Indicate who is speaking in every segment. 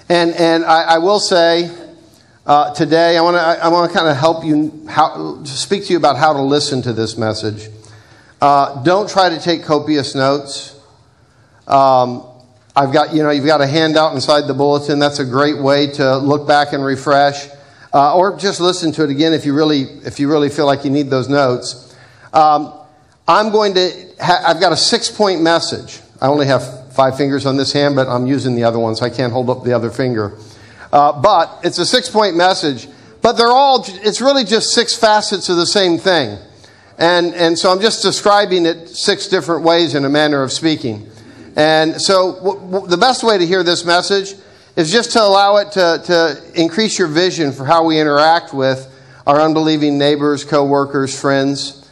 Speaker 1: And I will say today, I want to kind of help you, speak to you about how to listen to this message. Don't try to take copious notes. You've got a handout inside the bulletin. That's a great way to look back and refresh, or just listen to it again if you really feel like you need those notes. I've got a 6-point message. I only have 5 fingers on this hand, but I'm using the other one, so I can't hold up the other finger. But it's a 6-point message. But it's really just 6 facets of the same thing. And so I'm just describing it 6 different ways in a manner of speaking. And so the best way to hear this message is just to allow it to increase your vision for how we interact with our unbelieving neighbors, co-workers, friends,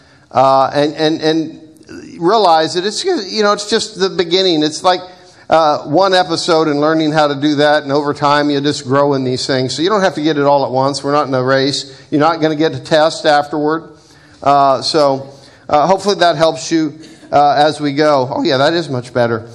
Speaker 1: and realize that it's just the beginning. It's like one episode and learning how to do that, and over time you just grow in these things. So you don't have to get it all at once. We're not in a race. You're not going to get a test afterward. So hopefully that helps you as we go. Oh yeah, that is much better.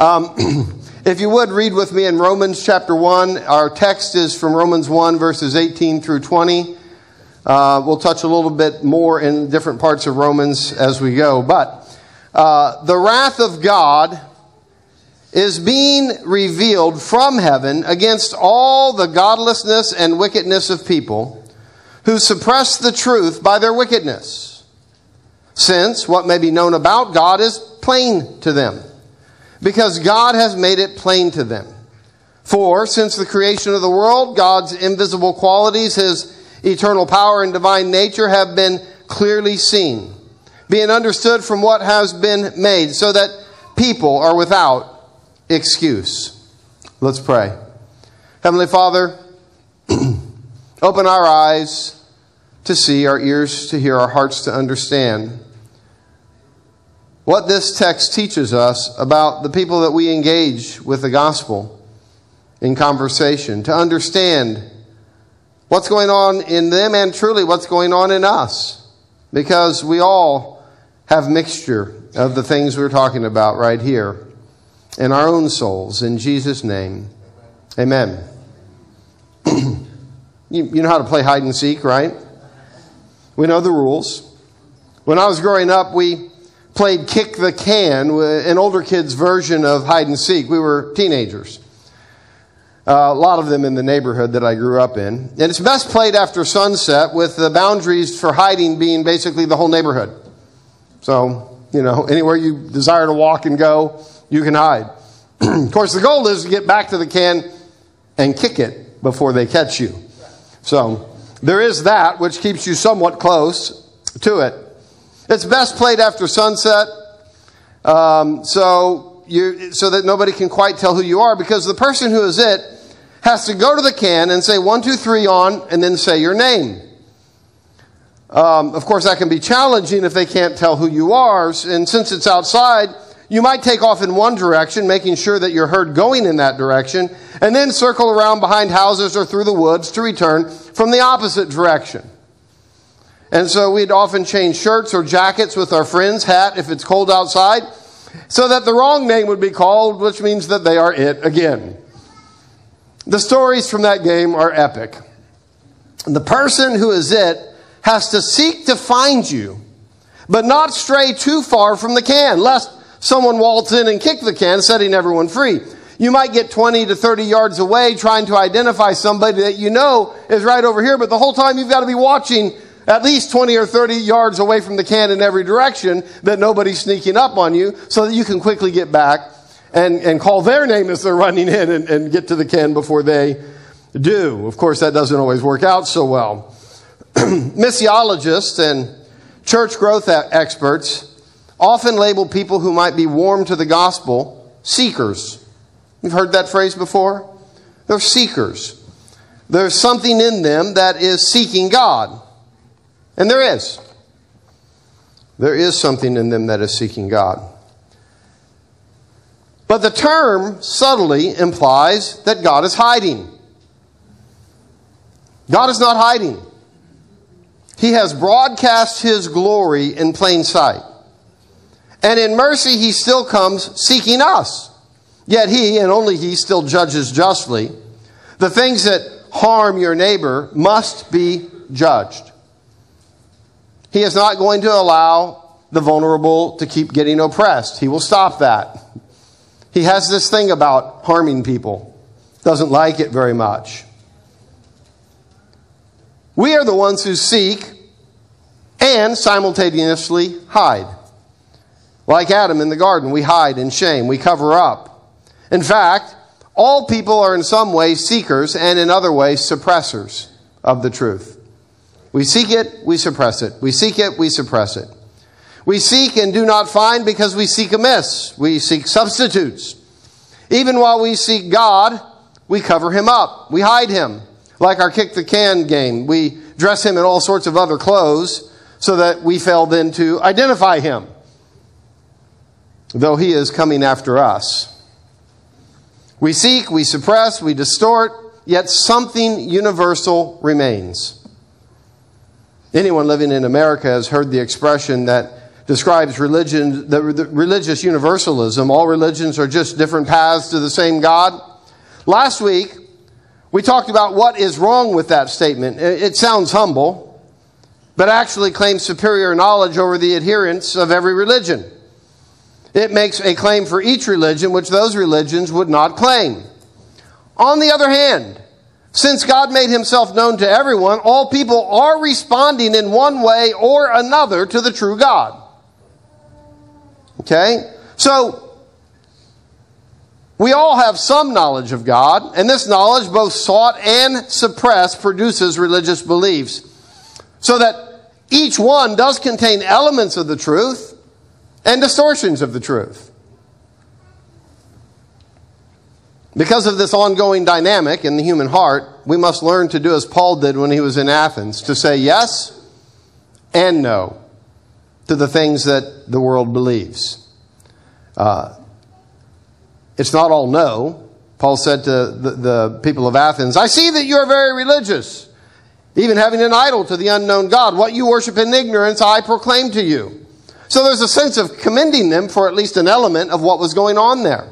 Speaker 1: If you would, read with me in Romans chapter 1. Our text is from Romans 1, verses 18 through 20. We'll touch a little bit more in different parts of Romans as we go. But the wrath of God is being revealed from heaven against all the godlessness and wickedness of people who suppress the truth by their wickedness. Since what may be known about God is plain to them, because God has made it plain to them. For since the creation of the world, God's invisible qualities, His eternal power and divine nature have been clearly seen, being understood from what has been made, so that people are without excuse. Let's pray. Heavenly Father, open our eyes to see, our ears to hear, our hearts to understand what this text teaches us about the people that we engage with the gospel in conversation, to understand what's going on in them and truly what's going on in us, because we all have mixture of the things we're talking about right here in our own souls. In Jesus' name, amen. You know how to play hide and seek, right? We know the rules. When I was growing up, we played kick the can, an older kid's version of hide and seek. We were teenagers. A lot of them in the neighborhood that I grew up in. And it's best played after sunset, with the boundaries for hiding being basically the whole neighborhood. So, anywhere you desire to walk and go, you can hide. Of course, the goal is to get back to the can and kick it before they catch you. So there is that, which keeps you somewhat close to it. It's best played after sunset, so that nobody can quite tell who you are, because the person who is it has to go to the can and say 1, 2, 3 on, and then say your name. Of course, that can be challenging if they can't tell who you are, and since it's outside, you might take off in one direction, making sure that you're heard going in that direction, and then circle around behind houses or through the woods to return from the opposite direction. And so we'd often change shirts or jackets with our friend's hat if it's cold outside, so that the wrong name would be called, which means that they are it again. The stories from that game are epic. The person who is it has to seek to find you, but not stray too far from the can, lest someone waltz in and kick the can, setting everyone free. You might get 20 to 30 yards away trying to identify somebody that you know is right over here, but the whole time you've got to be watching at least 20 or 30 yards away from the can in every direction, that nobody's sneaking up on you, so that you can quickly get back and call their name as they're running in and get to the can before they do. Of course, that doesn't always work out so well. Missiologists and church growth experts often label people who might be warm to the gospel seekers. You've heard that phrase before? They're seekers. There's something in them that is seeking God. And there is. There is something in them that is seeking God. But the term subtly implies that God is hiding. God is not hiding. He has broadcast His glory in plain sight. And in mercy, He still comes seeking us. Yet He, and only He, still judges justly. The things that harm your neighbor must be judged. He is not going to allow the vulnerable to keep getting oppressed. He will stop that. He has this thing about harming people. Doesn't like it very much. We are the ones who seek and simultaneously hide. Like Adam in the garden, we hide in shame. We cover up. In fact, all people are in some ways seekers and in other ways suppressors of the truth. We seek it, we suppress it. We seek it, we suppress it. We seek and do not find because we seek amiss. We seek substitutes. Even while we seek God, we cover him up. We hide him. Like our kick the can game, we dress him in all sorts of other clothes so that we fail then to identify him, though he is coming after us. We seek, we suppress, we distort, yet something universal remains. Anyone living in America has heard the expression that describes religion, the religious universalism. All religions are just different paths to the same God. Last week, we talked about what is wrong with that statement. It sounds humble, but actually claims superior knowledge over the adherents of every religion. It makes a claim for each religion which those religions would not claim. On the other hand, since God made himself known to everyone, all people are responding in one way or another to the true God. Okay? So, we all have some knowledge of God, and this knowledge, both sought and suppressed, produces religious beliefs. So that each one does contain elements of the truth and distortions of the truth. Because of this ongoing dynamic in the human heart, we must learn to do as Paul did when he was in Athens, to say yes and no to the things that the world believes. It's not all no. Paul said to the people of Athens, I see that you are very religious, even having an idol to the unknown God. What you worship in ignorance, I proclaim to you. So there's a sense of commending them for at least an element of what was going on there.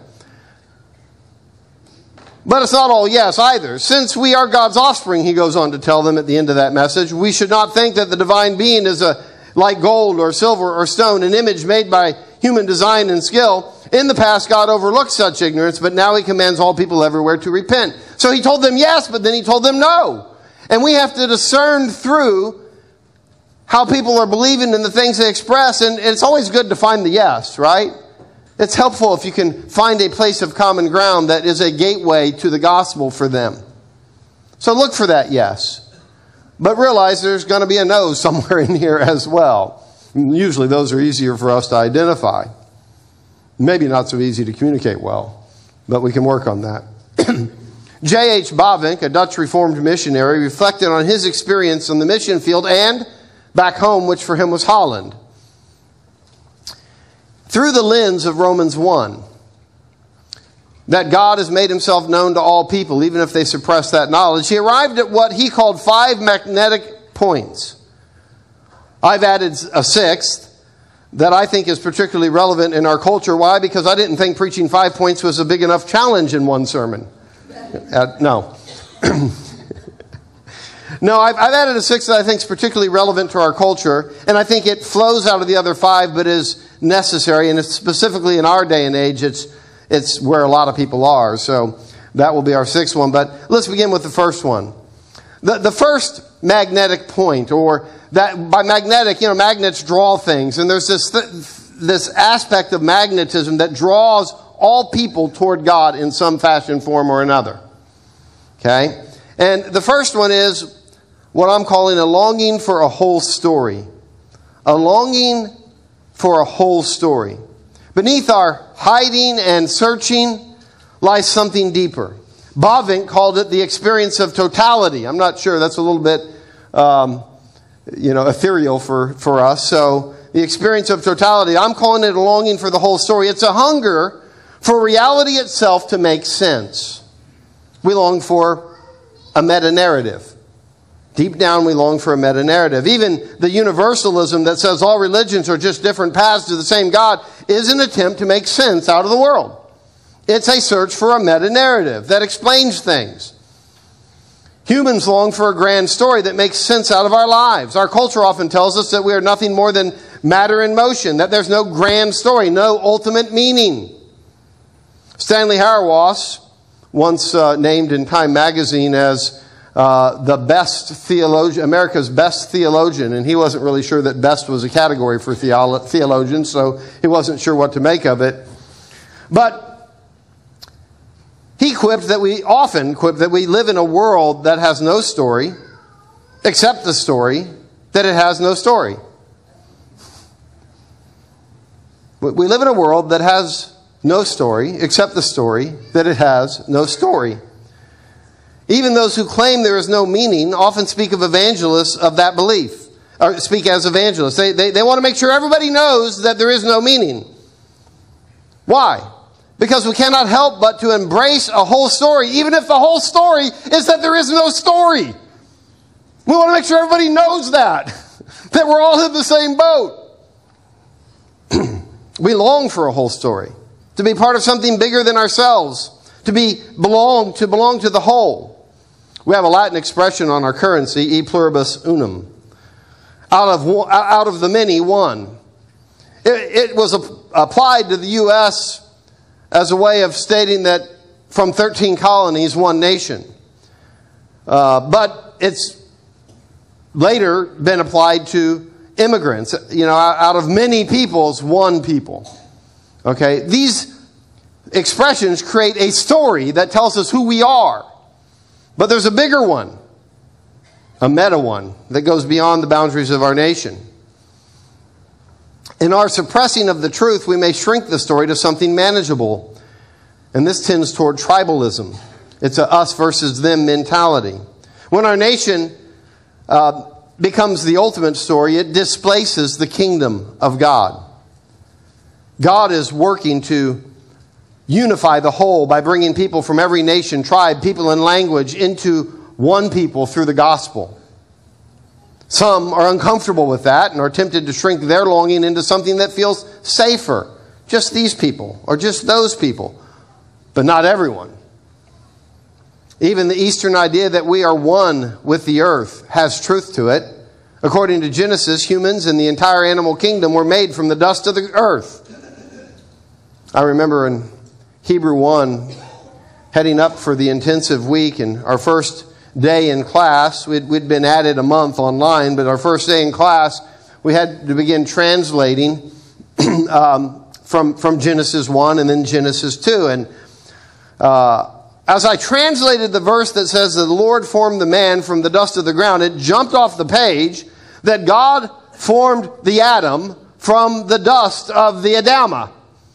Speaker 1: But it's not all yes either. Since we are God's offspring, he goes on to tell them at the end of that message, we should not think that the divine being is like gold or silver or stone, an image made by human design and skill. In the past, God overlooked such ignorance, but now he commands all people everywhere to repent. So he told them yes, but then he told them no. And we have to discern through how people are believing in the things they express. And it's always good to find the yes, right? It's helpful if you can find a place of common ground that is a gateway to the gospel for them. So look for that yes. But realize there's going to be a no somewhere in here as well. Usually those are easier for us to identify. Maybe not so easy to communicate well, but we can work on that. J.H. Bavinck, a Dutch Reformed missionary, reflected on his experience on the mission field and back home, which for him was Holland. Through the lens of Romans 1, that God has made himself known to all people, even if they suppress that knowledge, he arrived at what he called 5 magnetic points. I've added a 6th that I think is particularly relevant in our culture. Why? Because I didn't think preaching 5 points was a big enough challenge in one sermon. No. No, I've added a 6th that I think is particularly relevant to our culture, and I think it flows out of the other 5, but is necessary, and it's specifically in our day and age, it's where a lot of people are. So that will be our 6th one. But let's begin with the first one. The first magnetic point, or that by magnetic, magnets draw things, and there's this aspect of magnetism that draws all people toward God in some fashion, form, or another. Okay? And the first one is what I'm calling a longing for a whole story. A longing for a whole story. Beneath our hiding and searching lies something deeper. Bavinck called it the experience of totality. I'm not sure. That's a little bit, ethereal for us. So the experience of totality, I'm calling it a longing for the whole story. It's a hunger for reality itself to make sense. We long for a meta-narrative. Deep down, we long for a meta-narrative. Even the universalism that says all religions are just different paths to the same God is an attempt to make sense out of the world. It's a search for a meta-narrative that explains things. Humans long for a grand story that makes sense out of our lives. Our culture often tells us that we are nothing more than matter in motion, that there's no grand story, no ultimate meaning. Stanley Hauerwas, once named in Time magazine as the best theologian, America's best theologian, and he wasn't really sure that best was a category for theologians, so he wasn't sure what to make of it. But he often quipped that we live in a world that has no story, except the story that it has no story. We live in a world that has no story, except the story that it has no story. Even those who claim there is no meaning often speak of evangelists of that belief, or speak as evangelists. They want to make sure everybody knows that there is no meaning. Why? Because we cannot help but to embrace a whole story, even if the whole story is that there is no story. We want to make sure everybody knows that we're all in the same boat. We long for a whole story, to be part of something bigger than ourselves, to belong to the whole. We have a Latin expression on our currency, e pluribus unum. Out of the many, one. It was applied to the U.S. as a way of stating that from 13 colonies, one nation. But it's later been applied to immigrants. Out of many peoples, one people. Okay? These expressions create a story that tells us who we are. But there's a bigger one, a meta one, that goes beyond the boundaries of our nation. In our suppressing of the truth, we may shrink the story to something manageable. And this tends toward tribalism. It's a us versus them mentality. When our nation becomes the ultimate story, it displaces the kingdom of God. God is working to unify the whole by bringing people from every nation, tribe, people, and language into one people through the gospel. Some are uncomfortable with that and are tempted to shrink their longing into something that feels safer. Just these people or just those people. But not everyone. Even the Eastern idea that we are one with the earth has truth to it. According to Genesis, humans and the entire animal kingdom were made from the dust of the earth. I remember in Hebrew 1, heading up for the intensive week, and our first day in class, we'd been at it a month online, but our first day in class, we had to begin translating from Genesis 1 and then Genesis 2. And as I translated the verse that says that the Lord formed the man from the dust of the ground, it jumped off the page that God formed the Adam from the dust of the Adama.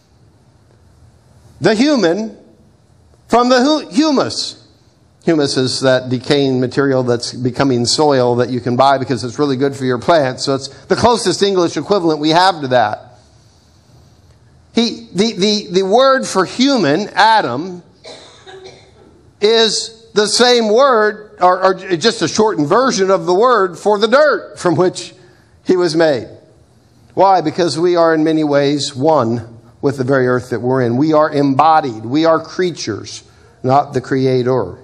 Speaker 1: The human from the humus. Humus is that decaying material that's becoming soil that you can buy because it's really good for your plants. So it's the closest English equivalent we have to that. The word for human, Adam, is the same word, or just a shortened version of the word for the dirt from which he was made. Why? Because we are in many ways one with the very earth that we're in. We are embodied. We are creatures, not the creator.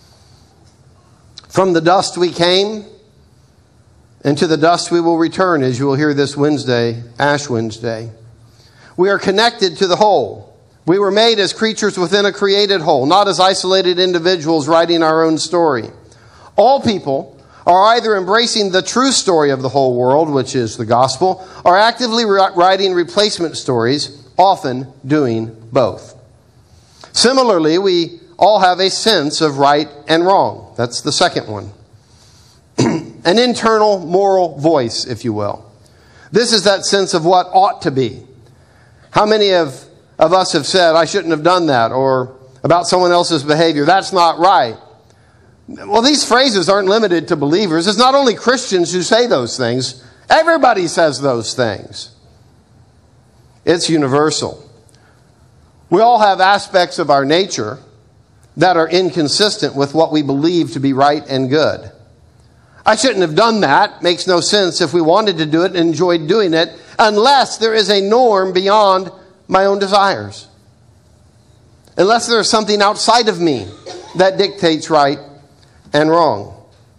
Speaker 1: From the dust we came, and to the dust we will return, as you will hear this Wednesday, Ash Wednesday. We are connected to the whole. We were made as creatures within a created whole, not as isolated individuals writing our own story. All people are either embracing the true story of the whole world, which is the gospel, or actively writing replacement stories, often doing both. Similarly, we all have a sense of right and wrong. That's the second one. An internal moral voice, if you will. This is that sense of what ought to be. How many of us have said, I shouldn't have done that, or about someone else's behavior, that's not right? Well, these phrases aren't limited to believers. It's not only Christians who say those things. Everybody says those things. It's universal. We all have aspects of our nature that are inconsistent with what we believe to be right and good. I shouldn't have done that. Makes no sense if we wanted to do it and enjoyed doing it, unless there is a norm beyond my own desires. Unless there is something outside of me that dictates right and wrong.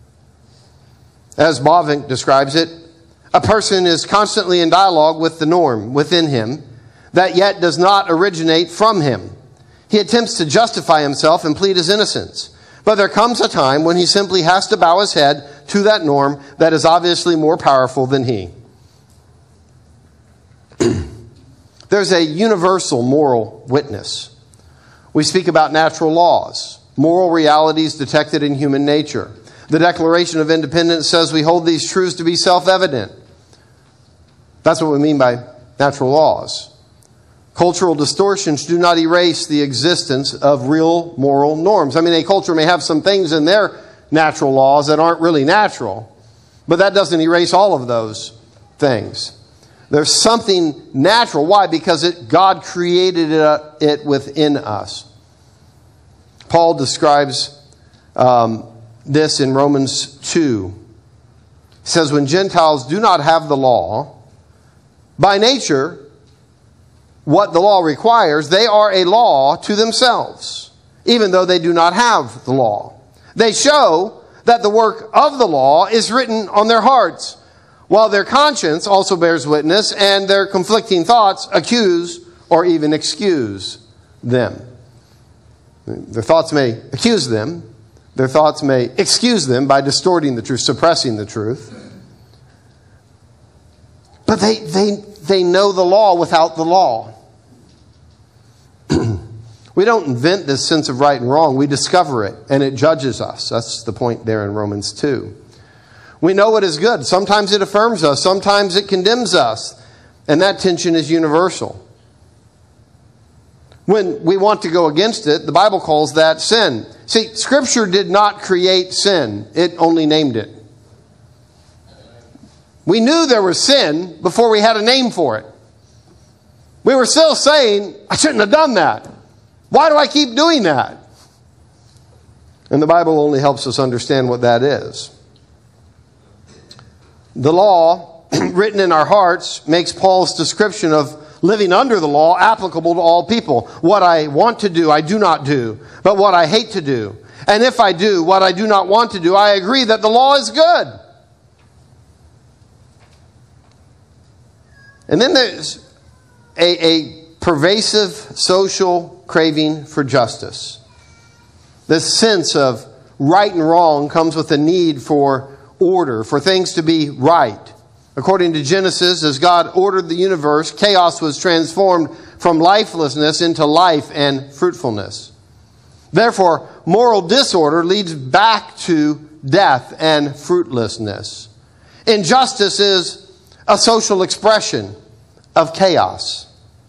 Speaker 1: As Bavinck describes it, a person is constantly in dialogue with the norm within him that yet does not originate from him. He attempts to justify himself and plead his innocence. But there comes a time when he simply has to bow his head to that norm that is obviously more powerful than he. There's a universal moral witness. We speak about natural laws, moral realities detected in human nature. The Declaration of Independence says we hold these truths to be self-evident. That's what we mean by natural laws. Cultural distortions do not erase the existence of real moral norms. I mean, a culture may have some things in their natural laws that aren't really natural, but that doesn't erase all of those things. There's something natural. Why? Because God created it within us. Paul describes this in Romans 2. He says, when Gentiles do not have the law, by nature, what the law requires, they are a law to themselves, even though they do not have the law. They show that the work of the law is written on their hearts, while their conscience also bears witness, and their conflicting thoughts accuse or even excuse them. Their thoughts may accuse them. Their thoughts may excuse them by distorting the truth, suppressing the truth. But they know the law without the law. We don't invent this sense of right and wrong. We discover it, and it judges us. That's the point there in Romans 2. We know what is good. Sometimes it affirms us. Sometimes it condemns us. And that tension is universal. When we want to go against it, the Bible calls that sin. See, Scripture did not create sin. It only named it. We knew there was sin before we had a name for it. We were still saying, I shouldn't have done that. Why do I keep doing that? And the Bible only helps us understand what that is. The law, written in our hearts, makes Paul's description of living under the law applicable to all people. What I want to do, I do not do, but what I hate to do. And if I do what I do not want to do, I agree that the law is good. And then there's a pervasive social craving for justice. This sense of right and wrong comes with a need for order, for things to be right. According to Genesis, as God ordered the universe, chaos was transformed from lifelessness into life and fruitfulness. Therefore, moral disorder leads back to death and fruitlessness. Injustice is a social expression of chaos.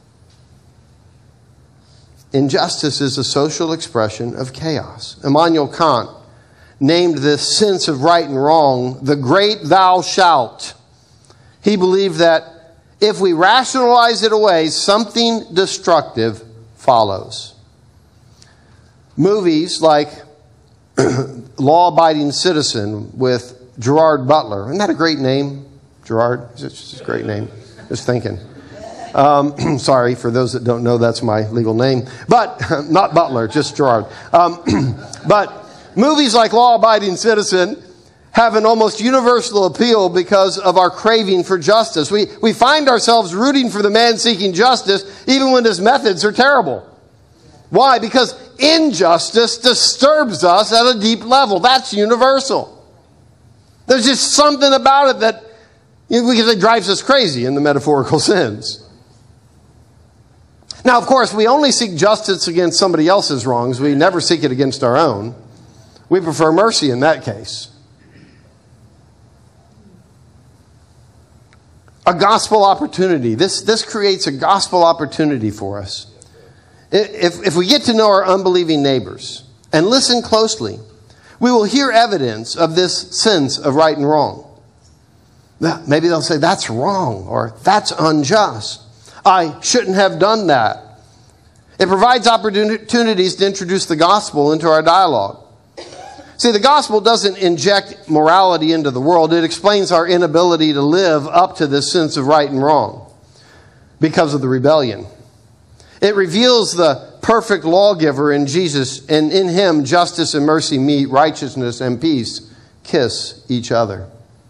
Speaker 1: Injustice is a social expression of chaos. Immanuel Kant named this sense of right and wrong the great thou shalt. He believed that if we rationalize it away, something destructive follows. Movies like Law-Abiding Citizen with Gerard Butler. Isn't that a great name, Gerard? It's just a great name. Just thinking. Sorry, for those that don't know, that's my legal name. But, not Butler, just Gerard. But movies like Law-Abiding Citizen have an almost universal appeal because of our craving for justice. We find ourselves rooting for the man seeking justice even when his methods are terrible. Why? Because injustice disturbs us at a deep level. That's universal. There's just something about it that it drives us crazy in the metaphorical sense. Now, of course, we only seek justice against somebody else's wrongs. We never seek it against our own. We prefer mercy in that case. A gospel opportunity. This creates a gospel opportunity for us. If we get to know our unbelieving neighbors and listen closely, we will hear evidence of this sense of right and wrong. Maybe they'll say, that's wrong, or that's unjust. I shouldn't have done that. It provides opportunities to introduce the gospel into our dialogue. See, the gospel doesn't inject morality into the world. It explains our inability to live up to this sense of right and wrong because of the rebellion. It reveals the perfect lawgiver in Jesus, and in him justice and mercy meet, righteousness and peace kiss each other.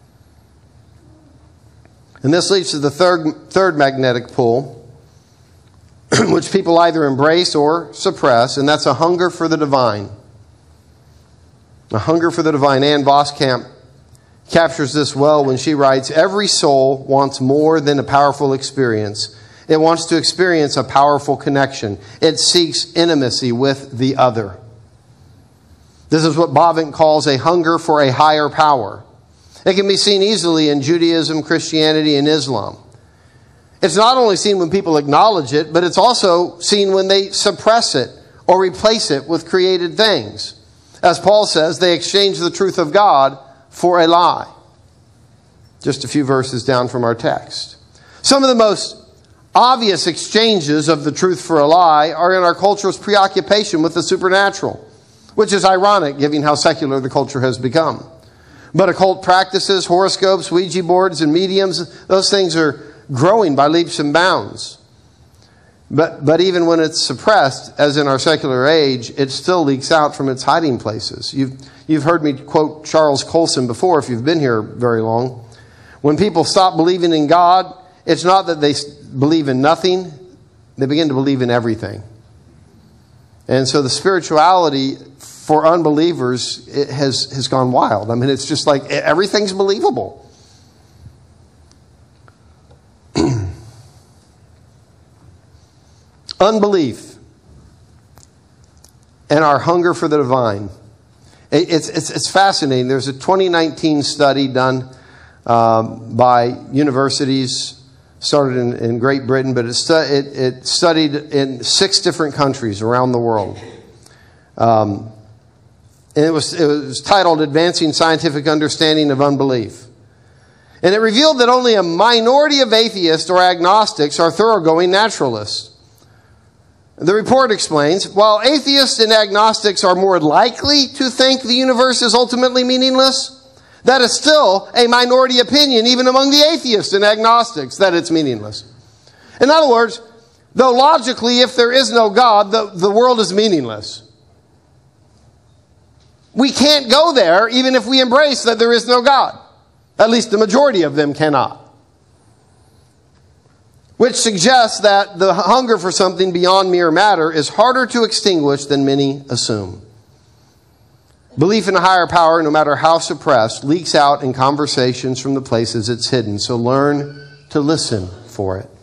Speaker 1: And this leads to the third magnetic pull, which people either embrace or suppress, and that's a hunger for the divine. A hunger for the divine. Ann Voskamp captures this well when she writes, "Every soul wants more than a powerful experience. It wants to experience a powerful connection. It seeks intimacy with the other." This is what Bavinck calls a hunger for a higher power. It can be seen easily in Judaism, Christianity, and Islam. It's not only seen when people acknowledge it, but it's also seen when they suppress it or replace it with created things. As Paul says, they exchange the truth of God for a lie. Just a few verses down from our text. Some of the most obvious exchanges of the truth for a lie are in our culture's preoccupation with the supernatural, which is ironic given how secular the culture has become. But occult practices, horoscopes, Ouija boards, and mediums, those things are growing by leaps and bounds. But even when it's suppressed, as in our secular age, it still leaks out from its hiding places. You've heard me quote Charles Colson before, if you've been here very long. When people stop believing in God, it's not that they believe in nothing, they begin to believe in everything. And so the spirituality for unbelievers, it has gone wild. I mean, it's just like everything's believable. Unbelief and our hunger for the divine. It's fascinating. There's a 2019 study done by universities, started in Great Britain, but it studied in 6 different countries around the world. And it was titled Advancing Scientific Understanding of Unbelief. And it revealed that only a minority of atheists or agnostics are thoroughgoing naturalists. The report explains, while atheists and agnostics are more likely to think the universe is ultimately meaningless, that is still a minority opinion even among the atheists and agnostics that it's meaningless. In other words, though logically if there is no God, the world is meaningless. We can't go there even if we embrace that there is no God. At least the majority of them cannot. Which suggests that the hunger for something beyond mere matter is harder to extinguish than many assume. Belief in a higher power, no matter how suppressed, leaks out in conversations from the places it's hidden. So learn to listen for it.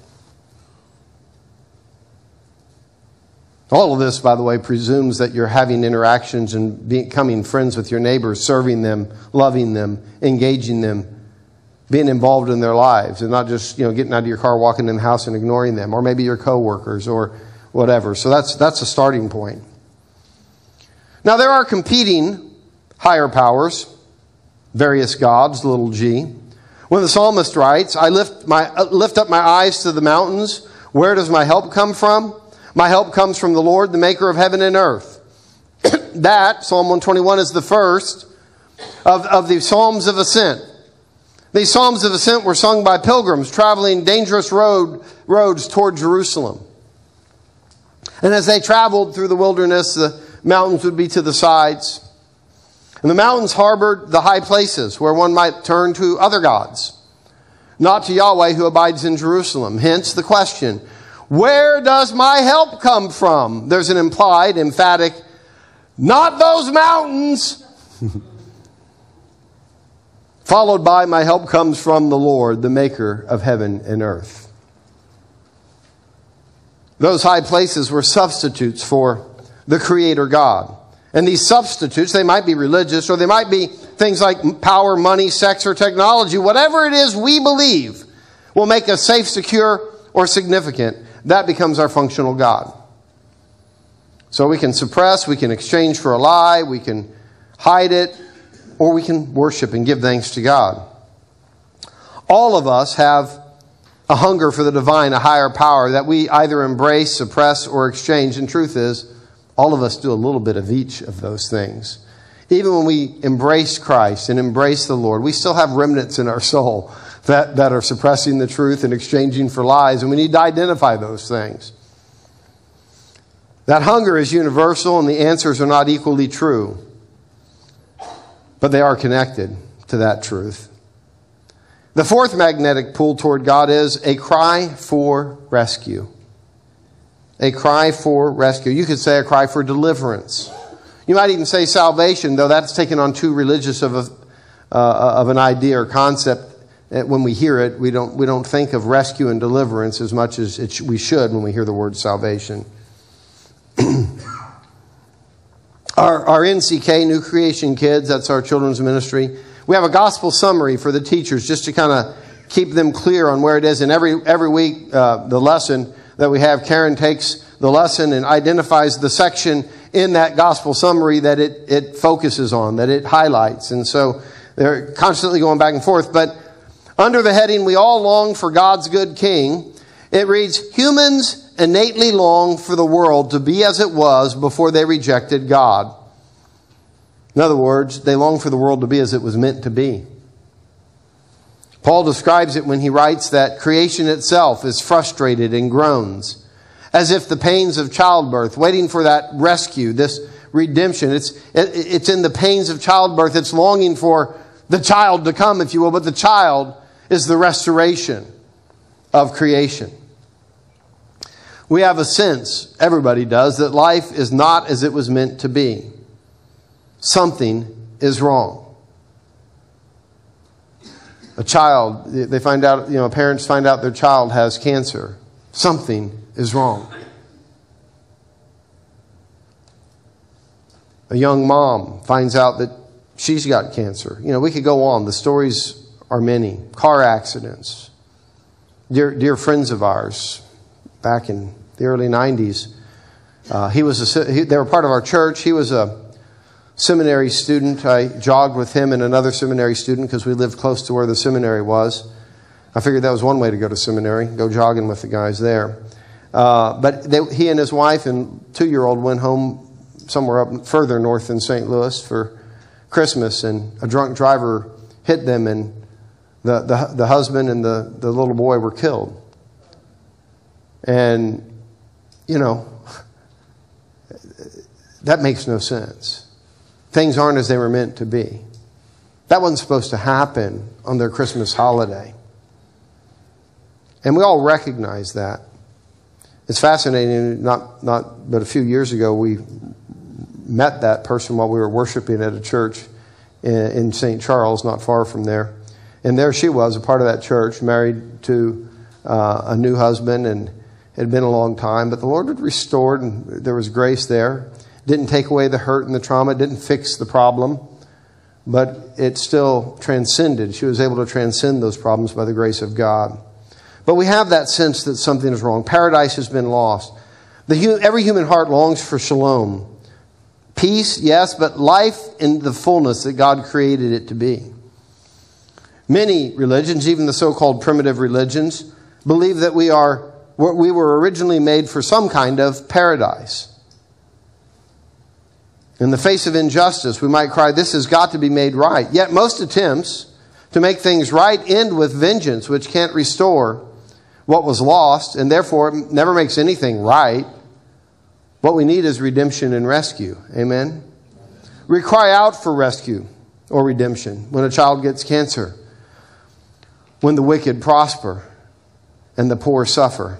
Speaker 1: All of this, by the way, presumes that you're having interactions and becoming friends with your neighbors, serving them, loving them, engaging them, being involved in their lives, and not just getting out of your car, walking in the house, and ignoring them, or maybe your coworkers or whatever. So that's a starting point. Now there are competing higher powers, various gods, little g. When the psalmist writes, "I lift up my eyes to the mountains. Where does my help come from? My help comes from the Lord, the maker of heaven and earth." That, Psalm 121, is the first of the Psalms of Ascent. These Psalms of Ascent were sung by pilgrims traveling dangerous roads toward Jerusalem. And as they traveled through the wilderness, the mountains would be to the sides. And the mountains harbored the high places where one might turn to other gods, not to Yahweh who abides in Jerusalem. Hence the question, where does my help come from? There's an implied, emphatic, not those mountains. Followed by, my help comes from the Lord, the maker of heaven and earth. Those high places were substitutes for the Creator God. And these substitutes, they might be religious, or they might be things like power, money, sex, or technology. Whatever it is we believe will make us safe, secure, or significant, that becomes our functional God. So we can suppress, we can exchange for a lie, we can hide it, or we can worship and give thanks to God. All of us have a hunger for the divine, a higher power that we either embrace, suppress, or exchange. And truth is, all of us do a little bit of each of those things. Even when we embrace Christ and embrace the Lord, we still have remnants in our soul that are suppressing the truth and exchanging for lies. And we need to identify those things. That hunger is universal and the answers are not equally true. But they are connected to that truth. The fourth magnetic pull toward God is a cry for rescue. A cry for rescue. You could say a cry for deliverance. You might even say salvation, though that's taken on too religious of an idea or concept. When we hear it, we don't think of rescue and deliverance as much as we should when we hear the word salvation. Our NCK, New Creation Kids, that's our children's ministry. We have a gospel summary for the teachers just to kind of keep them clear on where it is. And every week, the lesson that we have, Karen takes the lesson and identifies the section in that gospel summary that it focuses on, that it highlights. And so they're constantly going back and forth. But under the heading, We All Long for God's Good King, it reads, humans innately long for the world to be as it was before they rejected God. In other words, they long for the world to be as it was meant to be. Paul describes it when he writes that creation itself is frustrated and groans, as if the pains of childbirth, waiting for that rescue, this redemption. It's in the pains of childbirth. It's longing for the child to come, if you will, but the child is the restoration of creation. We have a sense, everybody does, that life is not as it was meant to be. Something is wrong. A child, they find out, parents find out their child has cancer. Something is wrong. A young mom finds out that she's got cancer. We could go on. The stories are many. Car accidents. Dear friends of ours, back in the early 90s, they were part of our church. He was a seminary student. I jogged with him and another seminary student because we lived close to where the seminary was. I figured that was one way to go to seminary, go jogging with the guys there. But he and his wife and 2-year-old went home somewhere up further north in St. Louis for Christmas, and a drunk driver hit them, and the husband and the little boy were killed. And, that makes no sense. Things aren't as they were meant to be. That wasn't supposed to happen on their Christmas holiday. And we all recognize that. It's fascinating, not but a few years ago, we met that person while we were worshiping at a church in St. Charles, not far from there. And there she was, a part of that church, married to a new husband, and it had been a long time. But the Lord had restored, and there was grace there. Didn't take away the hurt and the trauma, didn't fix the problem, but it still transcended. She was able to transcend those problems by the grace of God. But we have that sense that something is wrong. Paradise has been lost. Every human heart longs for shalom. Peace, yes, but life in the fullness that God created it to be. Many religions, even the so-called primitive religions, believe that we were originally made for some kind of paradise. In the face of injustice, we might cry, this has got to be made right. Yet most attempts to make things right end with vengeance, which can't restore what was lost, and therefore it never makes anything right. What we need is redemption and rescue. Amen? We cry out for rescue or redemption when a child gets cancer, when the wicked prosper and the poor suffer.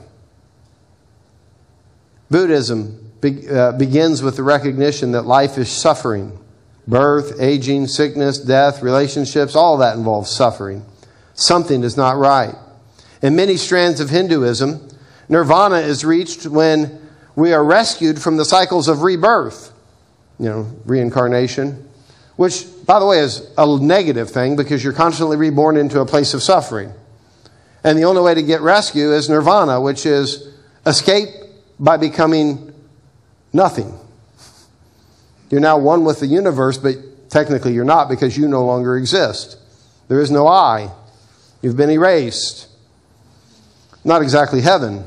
Speaker 1: Buddhism begins with the recognition that life is suffering. Birth, aging, sickness, death, relationships, all that involves suffering. Something is not right. In many strands of Hinduism, nirvana is reached when we are rescued from the cycles of rebirth. Reincarnation. Which, by the way, is a negative thing because you're constantly reborn into a place of suffering. And the only way to get rescue is nirvana, which is escape by becoming nothing. You're now one with the universe, but technically you're not because you no longer exist. There is no I. You've been erased. Not exactly heaven.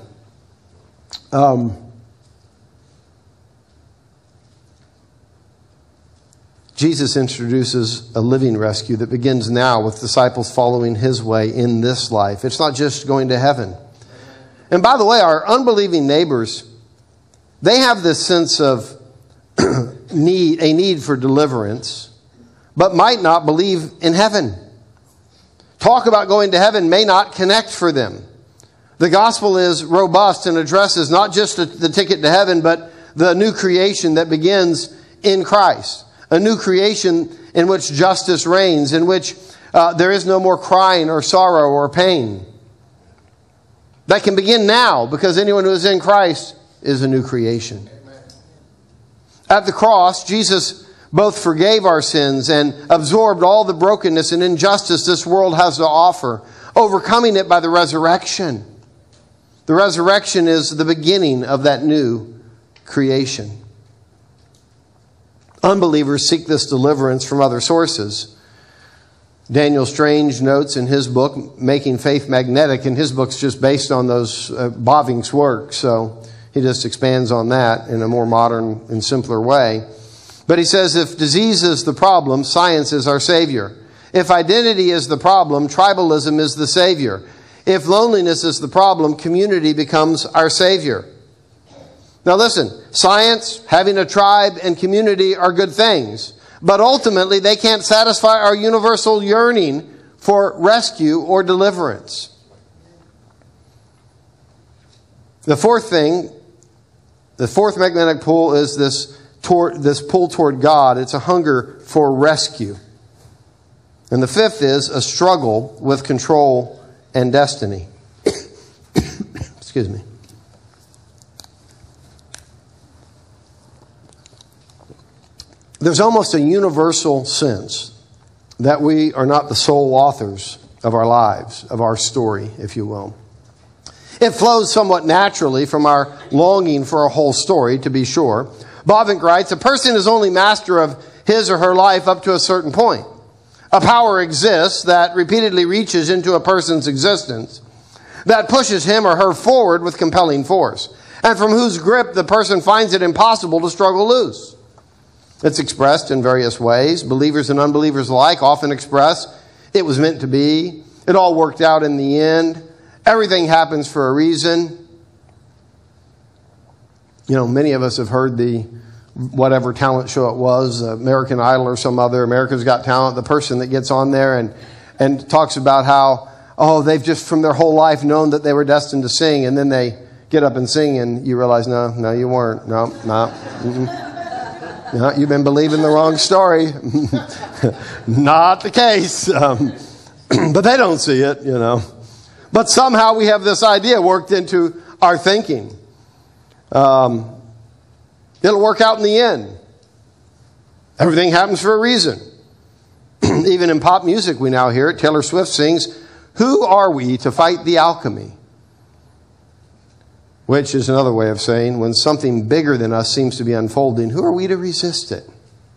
Speaker 1: Jesus introduces a living rescue that begins now with disciples following his way in this life. It's not just going to heaven. And by the way, our unbelieving neighbors, they have this sense of a need for deliverance, but might not believe in heaven. Talk about going to heaven may not connect for them. The gospel is robust and addresses not just the ticket to heaven, but the new creation that begins in Christ. A new creation in which justice reigns, in which there is no more crying or sorrow or pain. That can begin now, because anyone who is in Christ is a new creation. At the cross, Jesus both forgave our sins and absorbed all the brokenness and injustice this world has to offer, overcoming it by the resurrection. The resurrection is the beginning of that new creation. Unbelievers seek this deliverance from other sources. Daniel Strange notes in his book, Making Faith Magnetic, and his book's just based on those Bavinck's work, so he just expands on that in a more modern and simpler way. But he says, if disease is the problem, science is our savior. If identity is the problem, tribalism is the savior. If loneliness is the problem, community becomes our savior. Now listen, science, having a tribe, and community are good things. But ultimately, they can't satisfy our universal yearning for rescue or deliverance. The fourth magnetic pull is this pull toward God. It's a hunger for rescue. And the fifth is a struggle with control and destiny. Excuse me. There's almost a universal sense that we are not the sole authors of our lives, of our story, if you will. It flows somewhat naturally from our longing for a whole story, to be sure. Bavinck writes, a person is only master of his or her life up to a certain point. A power exists that repeatedly reaches into a person's existence, that pushes him or her forward with compelling force, and from whose grip the person finds it impossible to struggle loose. It's expressed in various ways. Believers and unbelievers alike often express, it was meant to be. It all worked out in the end. Everything happens for a reason. You know, many of us have heard the whatever talent show it was, American Idol or some other, America's Got Talent, the person that gets on there and talks about how, they've just from their whole life known that they were destined to sing, and then they get up and sing and you realize, no, you weren't. No. No, you've been believing the wrong story. Not the case. But they don't see it, you know. But somehow we have this idea worked into our thinking. It'll work out in the end. Everything happens for a reason. Even in pop music we now hear it. Taylor Swift sings, "Who are we to fight the alchemy?" Which is another way of saying, when something bigger than us seems to be unfolding, who are we to resist it?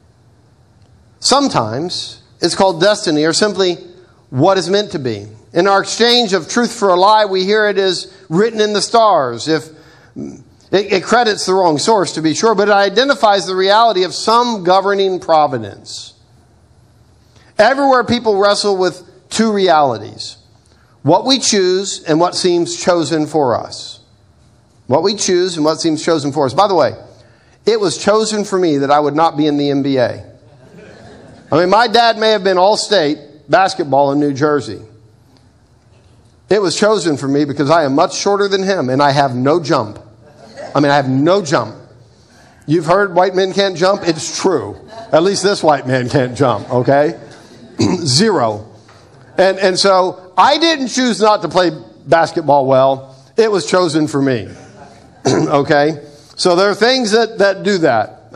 Speaker 1: Sometimes it's called destiny, or simply what is meant to be. In our exchange of truth for a lie, we hear it is written in the stars. If it credits the wrong source, to be sure, but it identifies the reality of some governing providence. Everywhere people wrestle with two realities: what we choose and what seems chosen for us. What we choose and what seems chosen for us. By the way, it was chosen for me that I would not be in the NBA. I mean, my dad may have been all-state basketball in New Jersey. It was chosen for me because I am much shorter than him and I have no jump. I have no jump. You've heard white men can't jump? It's true. At least this white man can't jump, okay? Zero. And so I didn't choose not to play basketball well. It was chosen for me. Okay? So there are things that do that.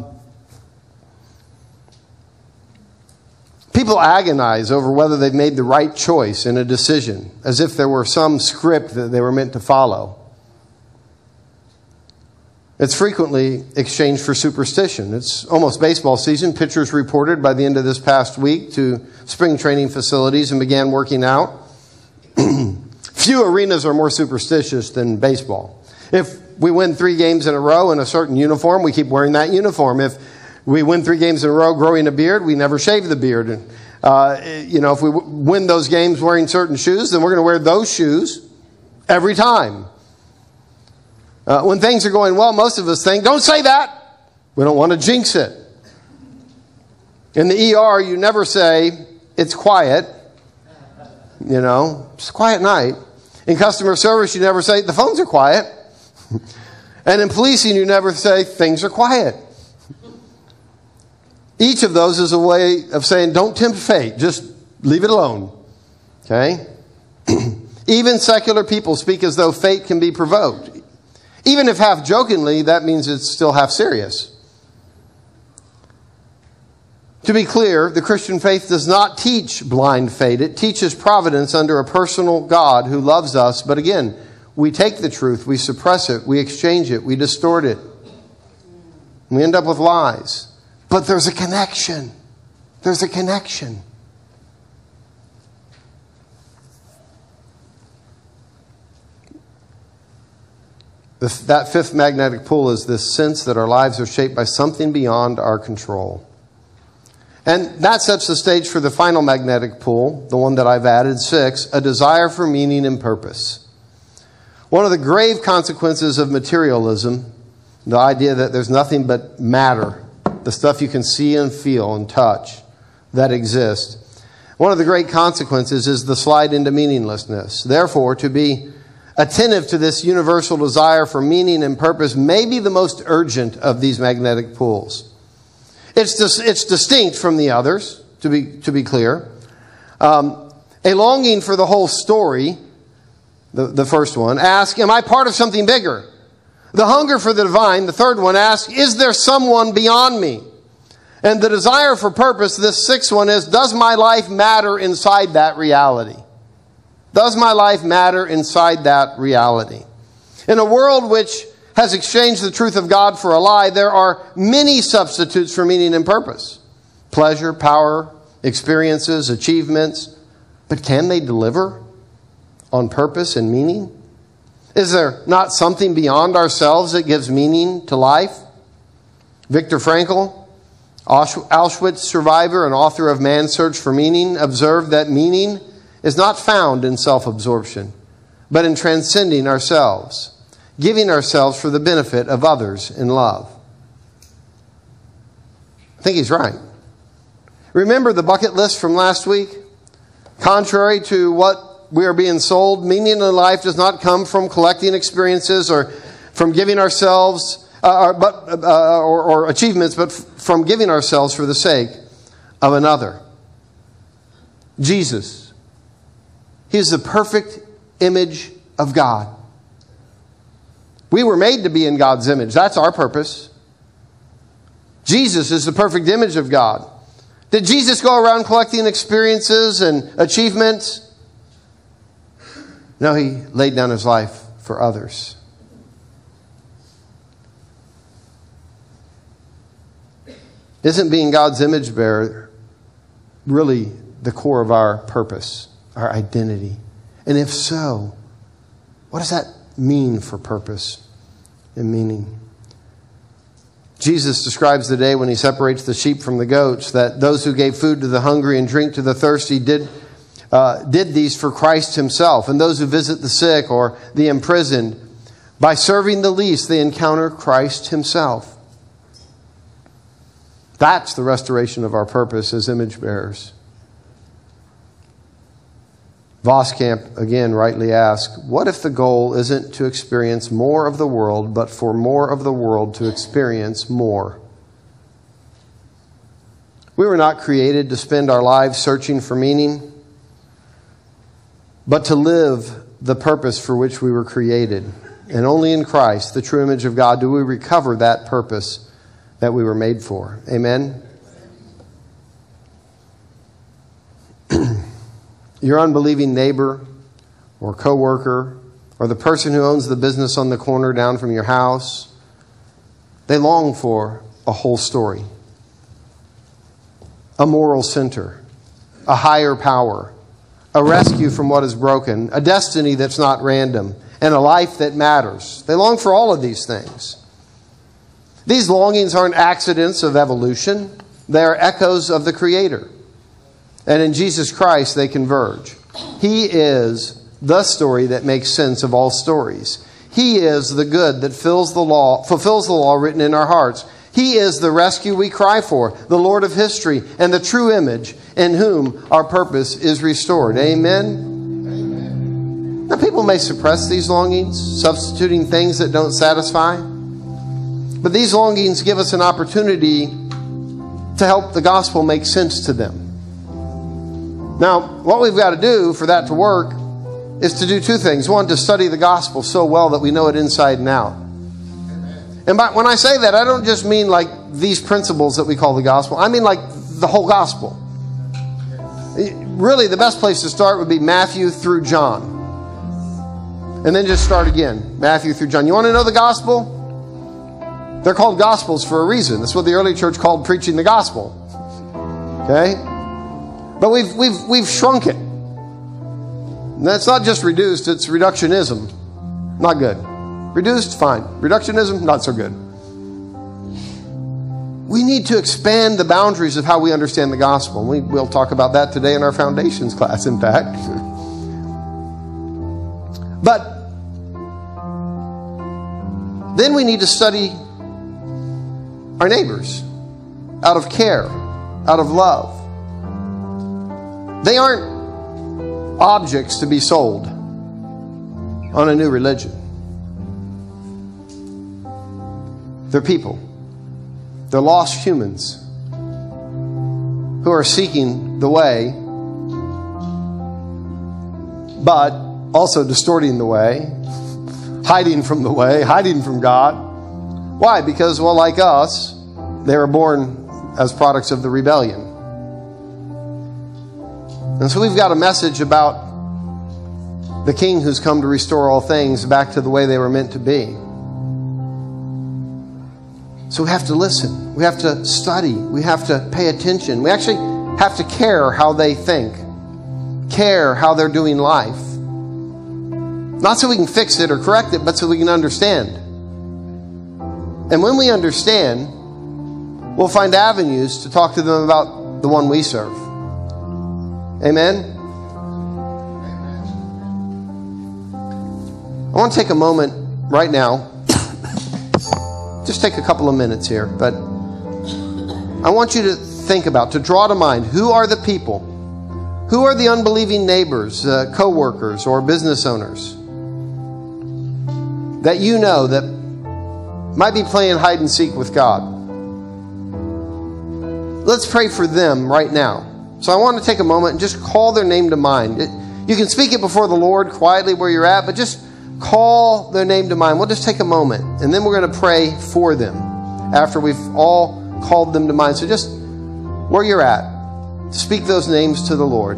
Speaker 1: People agonize over whether they've made the right choice in a decision, as if there were some script that they were meant to follow. It's frequently exchanged for superstition. It's almost baseball season. Pitchers reported by the end of this past week to spring training facilities and began working out. Few arenas are more superstitious than baseball. If we win 3 games in a row in a certain uniform, we keep wearing that uniform. If we win 3 games in a row growing a beard, we never shave the beard. And, if we win those games wearing certain shoes, then we're going to wear those shoes every time. When things are going well, most of us think, don't say that. We don't want to jinx it. In the ER, you never say, it's quiet. You know, it's a quiet night. In customer service, you never say, the phones are quiet. And in policing, you never say, things are quiet. Each of those is a way of saying, don't tempt fate. Just leave it alone. Okay? Even secular people speak as though fate can be provoked. Even if half jokingly, that means it's still half serious. To be clear, the Christian faith does not teach blind fate. It teaches providence under a personal God who loves us. But again, we take the truth, we suppress it, we exchange it, we distort it. We end up with lies. But there's a connection. There's a connection. That fifth magnetic pull is this sense that our lives are shaped by something beyond our control. And that sets the stage for the final magnetic pull, the one that I've added, 6, a desire for meaning and purpose. One of the grave consequences of materialism, the idea that there's nothing but matter, the stuff you can see and feel and touch that exists. One of the great consequences is the slide into meaninglessness. Therefore, to be attentive to this universal desire for meaning and purpose may be the most urgent of these magnetic pulls. It's distinct from the others, to be clear. A longing for the whole story, the first one, ask, am I part of something bigger? The hunger for the divine, the third one, ask, is there someone beyond me? And the desire for purpose, this sixth one, is, does my life matter inside that reality? Does my life matter inside that reality? In a world which has exchanged the truth of God for a lie, there are many substitutes for meaning and purpose. Pleasure, power, experiences, achievements. But can they deliver on purpose and meaning? Is there not something beyond ourselves that gives meaning to life? Viktor Frankl, Auschwitz survivor and author of Man's Search for Meaning, observed that meaning is not found in self-absorption, but in transcending ourselves, giving ourselves for the benefit of others in love. I think he's right. Remember the bucket list from last week? Contrary to what we are being sold, meaning in life does not come from collecting experiences or from giving ourselves or achievements, but from giving ourselves for the sake of another. Jesus. He is the perfect image of God. We were made to be in God's image. That's our purpose. Jesus is the perfect image of God. Did Jesus go around collecting experiences and achievements? No, he laid down his life for others. Isn't being God's image bearer really the core of our purpose, our identity? And if so, what does that mean for purpose and meaning? Jesus describes the day when he separates the sheep from the goats, that those who gave food to the hungry and drink to the thirsty did these for Christ himself. And those who visit the sick or the imprisoned, by serving the least, they encounter Christ himself. That's the restoration of our purpose as image bearers. Voskamp again rightly asks, what if the goal isn't to experience more of the world, but for more of the world to experience more? We were not created to spend our lives searching for meaning, but to live the purpose for which we were created. And only in Christ, the true image of God, do we recover that purpose that we were made for. Amen? Your unbelieving neighbor or coworker or the person who owns the business on the corner down from your house, they long for a whole story, a moral center, a higher power, a rescue from what is broken, a destiny that's not random, and a life that matters. They long for all of these things. These longings aren't accidents of evolution. They are echoes of the Creator. And in Jesus Christ, they converge. He is the story that makes sense of all stories. He is the good that fulfills the law written in our hearts. He is the rescue we cry for, the Lord of history, and the true image in whom our purpose is restored. Amen? Now, people may suppress these longings, substituting things that don't satisfy. But these longings give us an opportunity to help the gospel make sense to them. Now, what we've got to do for that to work is to do two things. One, to study the gospel so well that we know it inside and out. And when I say that, I don't just mean like these principles that we call the gospel. I mean like the whole gospel. Really, the best place to start would be Matthew through John. And then just start again. Matthew through John. You want to know the gospel? They're called gospels for a reason. That's what the early church called preaching the gospel. Okay? But we've shrunk it. And that's not just reduced, it's reductionism. Not good. Reduced, fine. Reductionism, not so good. We need to expand the boundaries of how we understand the gospel. We'll talk about that today in our foundations class, in fact. But then we need to study our neighbors out of care, out of love. They aren't objects to be sold on a new religion. They're people. They're lost humans who are seeking the way, but also distorting the way, hiding from the way, hiding from God. Why? Because, well, like us, they were born as products of the rebellion. And so we've got a message about the King who's come to restore all things back to the way they were meant to be. So we have to listen. We have to study. We have to pay attention. We actually have to care how they think. Care how they're doing life. Not so we can fix it or correct it, but so we can understand. And when we understand, we'll find avenues to talk to them about the one we serve. Amen? I want to take a moment right now. Just take a couple of minutes here. But I want you to think about, to draw to mind, who are the people? Who are the unbelieving neighbors, co-workers, or business owners that you know that might be playing hide and seek with God? Let's pray for them right now. So I want to take a moment and just call their name to mind. You can speak it before the Lord quietly where you're at, but just call their name to mind. We'll just take a moment, and then we're going to pray for them after we've all called them to mind. So just where you're at, speak those names to the Lord.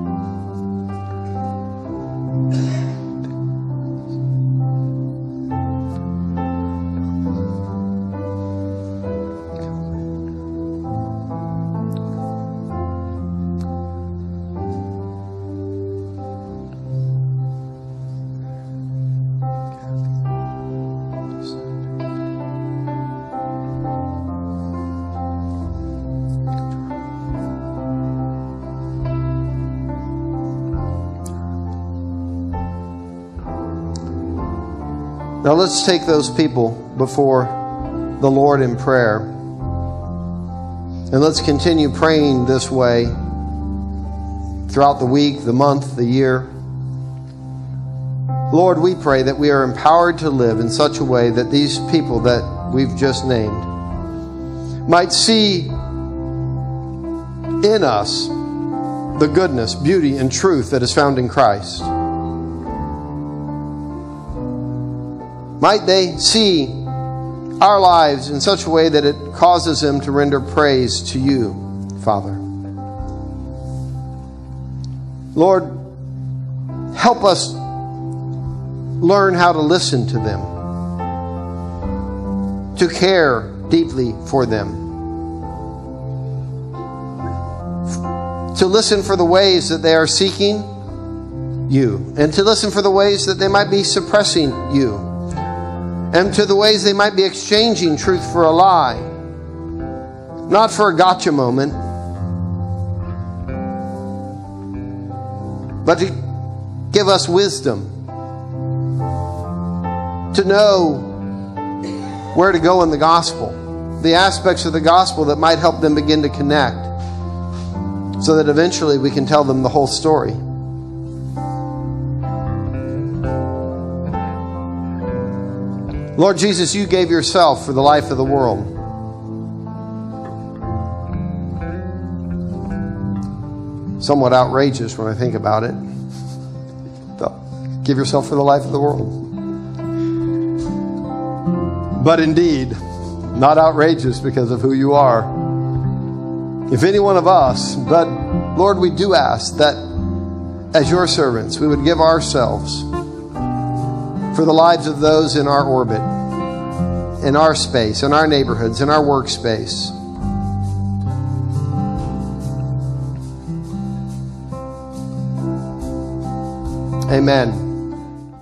Speaker 1: Now let's take those people before the Lord in prayer. And let's continue praying this way throughout the week, the month, the year. Lord, we pray that we are empowered to live in such a way that these people that we've just named might see in us the goodness, beauty, and truth that is found in Christ. Might they see our lives in such a way that it causes them to render praise to you, Father. Lord, help us learn how to listen to them, to care deeply for them, to listen for the ways that they are seeking you, and to listen for the ways that they might be suppressing you, and to the ways they might be exchanging truth for a lie. Not for a gotcha moment, but to give us wisdom to know where to go in the gospel, the aspects of the gospel that might help them begin to connect, so that eventually we can tell them the whole story. Lord Jesus, you gave yourself for the life of the world. Somewhat outrageous when I think about it. Give yourself for the life of the world. But indeed, not outrageous because of who you are. If any one of us, but Lord, we do ask that as your servants, we would give ourselves for the lives of those in our orbit, in our space, in our neighborhoods, in our workspace. Amen.